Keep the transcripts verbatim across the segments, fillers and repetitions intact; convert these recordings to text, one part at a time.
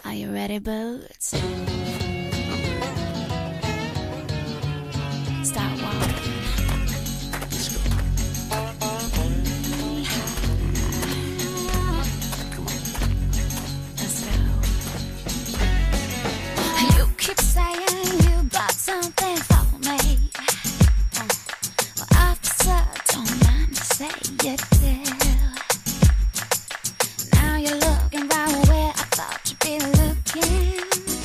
Are you ready, boots? Start walking. Let's go. Come on. Let's go. You keep saying you got something for me. Well, officer, don't mind to say you do. Now you're looking right where I thought you'd be looking.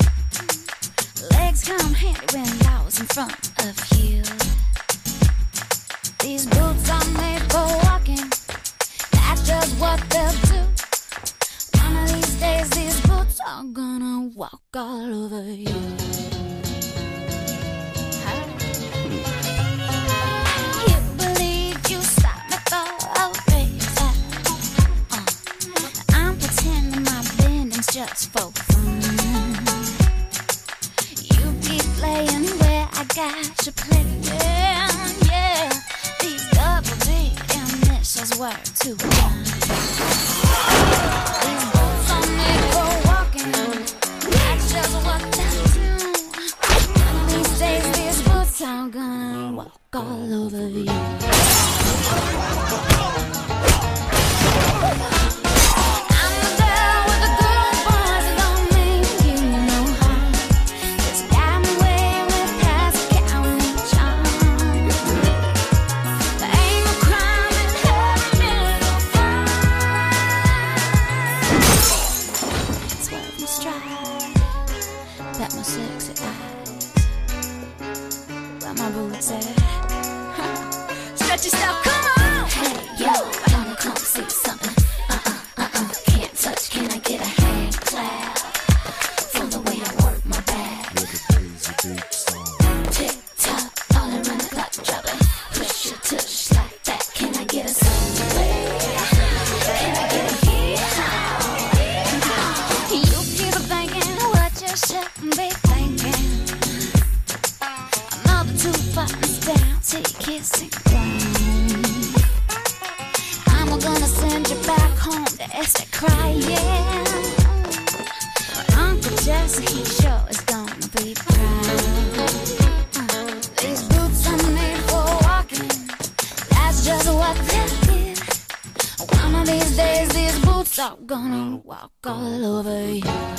Legs come handy when I was in front of you. These boots are made for walking. That's just what they'll do. One of these days, these boots are gonna walk all over you. You believe you stopped me for a reason. Uh, I'm pretending my bending's just for fun. You keep playing where I got you playing, yeah. These double D initials were too fun. These boots are made for walking. That's just what they do. One of these days, these boots are gonna walk all over you. I'm the girl with the good boys that don't mean you no harm. Just got me way with past counting charm. There ain't no crime in having a little fun. Swerve and stride, bet my sexy eyes. Where my boots at? Stretch yourself, come on! Hey, yo, wanna come see something? Uh-uh, uh-uh, can't touch, can I get a hand clap? For the way I work my back. With a crazy big song. Tick tock, all around the clock, drop it. Push your tush like that. Can I get a somewhere? Can I get a yeah? You keep thinking what you shouldn't be thinking. Another two buttons down till you kiss and groan. I'm gonna send you back home to Esther crying. But Uncle Jesse, he sure is gonna be proud. These boots are made for walking. That's just what they did. One of these days, these boots are gonna walk all over you.